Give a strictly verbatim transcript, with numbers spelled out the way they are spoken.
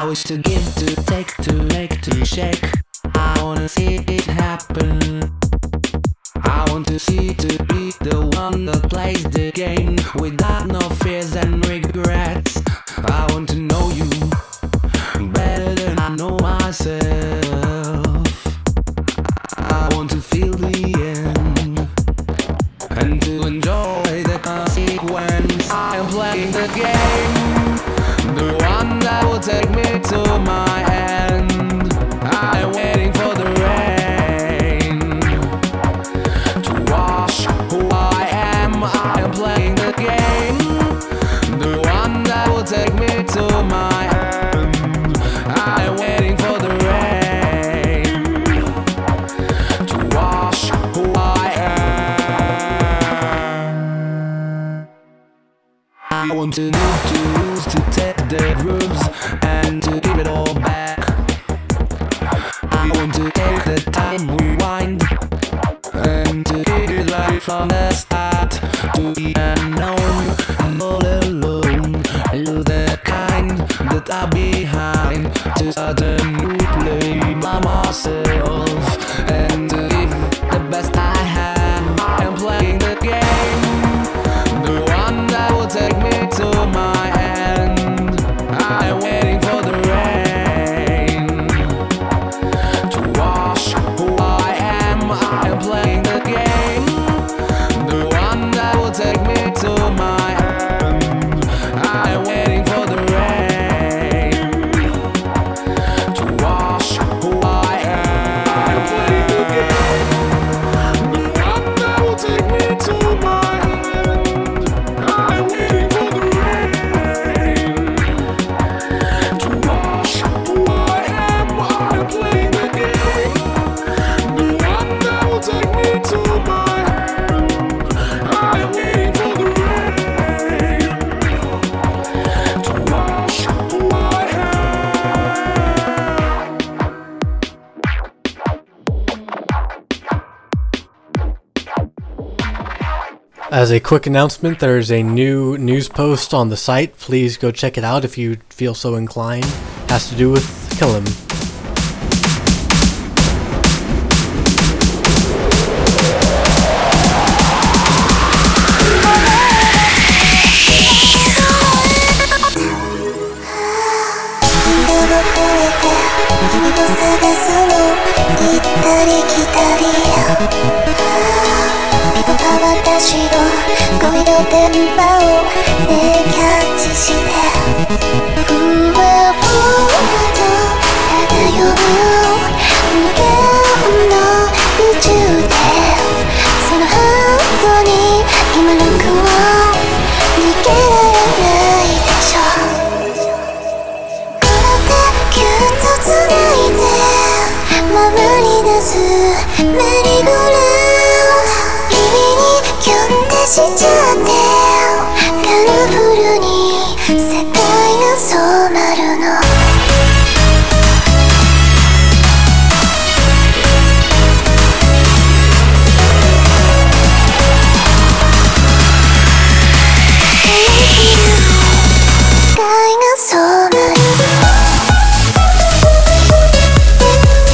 wish to give, to take, to make, to shake. I wanna see it happen. I want to see to be the one that plays the game without no fears and regrets. I want to know you better than I know myself. I want to feel the end and to enjoy the consequence. I am playing the game, the one that will take me to my end. I am waiting for the rain to wash who I am. I am playing the game, the one that will take me to my end. I am waiting for the rain to wash who I am. I want to move, to lose, to take the grooves and to give it all back. I want to take the time, rewind, and to give it life from the start. To be unknown and all alone, lose the kind that are behind. To start a new play by myself and to give the best I have. I am playing the game, the one that will take me to my end. I am waiting for the rain to wash who I am. I am playing the game, the one that will take me to my end. I am waiting for the rain to wash who I am. I am playing the game, the one that will take me to my end. I am waiting for the rain to wash who I am. I am playing the game, the one that will take me to my end. I am waiting for the rain to wash who I am. As a quick announcement, there's a new news post on the site. Please go check it out if you feel so inclined. It has to do with Killam. She